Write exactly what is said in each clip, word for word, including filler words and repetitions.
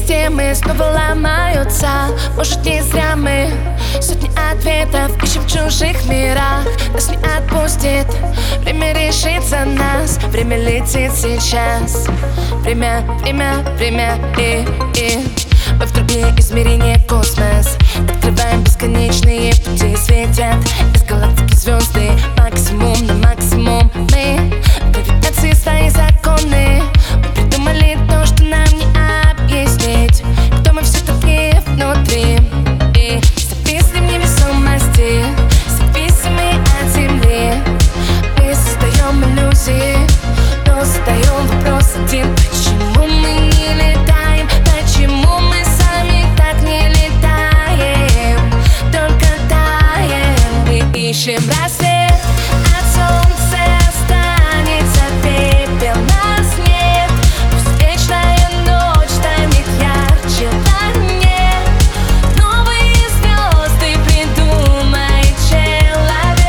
системы снова ломаются. Может, не зря мы сотни ответов ищем в чужих мирах. Нас не отпустит, время решит за нас. Время летит сейчас. Время, время, время и, и мы в другие измерения, космос. Открываем бесконечные пути, светят из галактики звезды. Максимум на максимум мы гравитации свои законы. Мы придумали то, что нам не объяснить. Кто мы все такие внутри. И зависли в невесомости, зависимы от земли. Мы создаем иллюзии, но задаем вопрос один: почему мы не летаем? Почему мы сами так не летаем? Только таем. Мы ищем рассвет, от солнца останется пепел. Нас нет, пусть вечная ночь станет ярче планет. Новые звезды придумает человек.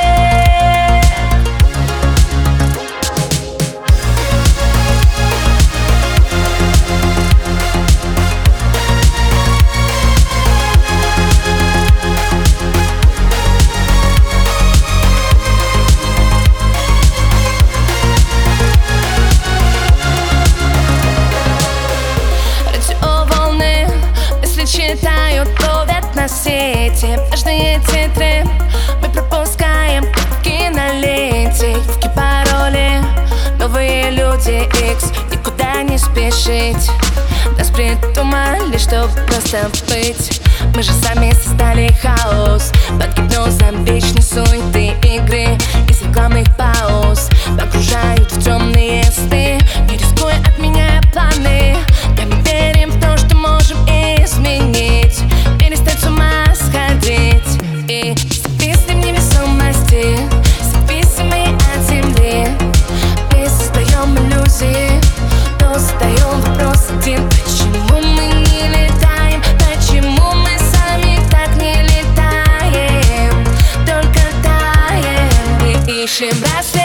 Радиоволны, если читают, ловят на сети важные титры. Мы пропускаем как в киноленте. Явки, пароли, новые люди X. Никуда не спешить. Нас придумали, чтобы просто быть. Мы же сами создали хаос под гипнозом вечной суеты игры. Из рекламных пауз погружают в темные сны, не рискуя, отменяя планы. Да, мы верим в то, что можем изменить, перестать с ума сходить. И зависли в невесомости, зависимы от земли. Мы создаем иллюзии, но задаем вопрос один: почему мы не летаем? Почему мы сами так не летаем? Только таем. Мы ищем рассвет.